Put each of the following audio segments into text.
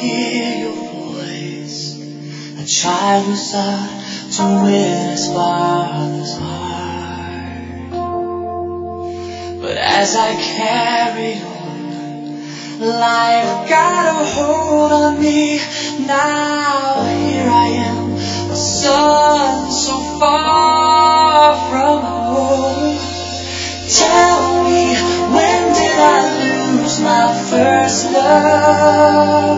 hear your voice, a child who sought to win his father's heart. But as I carried on, life got a hold on me. Now here I am, a son so far from home. Tell me, when did I lose my first love?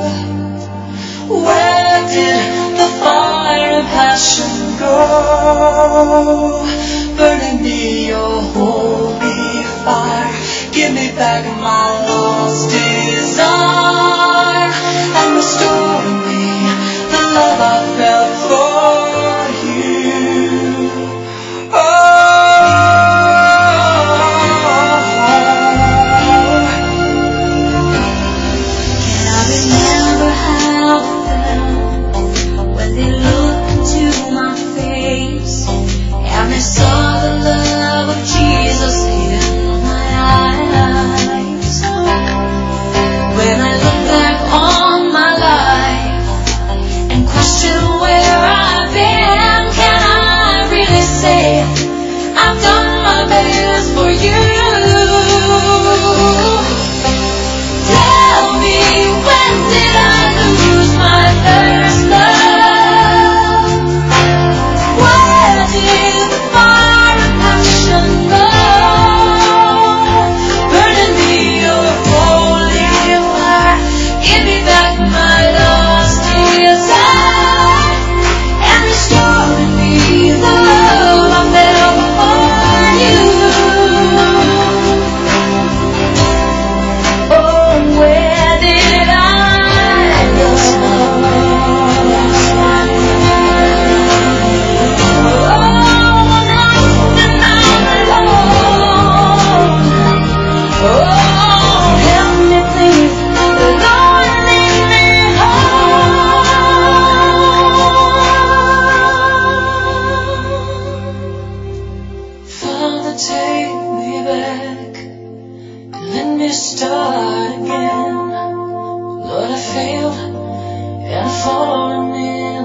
Where did the fire and passion go? Burning me your holy fire, give me back my lost desire, and restore me the love I felt for you. Oh, can I remember how it felt when they looked into my face and they saw the love of Jesus in my eyes? When I look back on my life and question where I've been, can I really say I've done my best for you? Tell me, when did I lose my first love? Where did the fire and passion go? Burning me your holy fire, give me back my lost desire, and restore me the love I felt for you. Oh, where did I lose my first love? Oh, I'm lost and I'm alone. Oh, help me please, Lord, lead me home. Father, take me back and let me start again. Lord, I failed and I've fallen in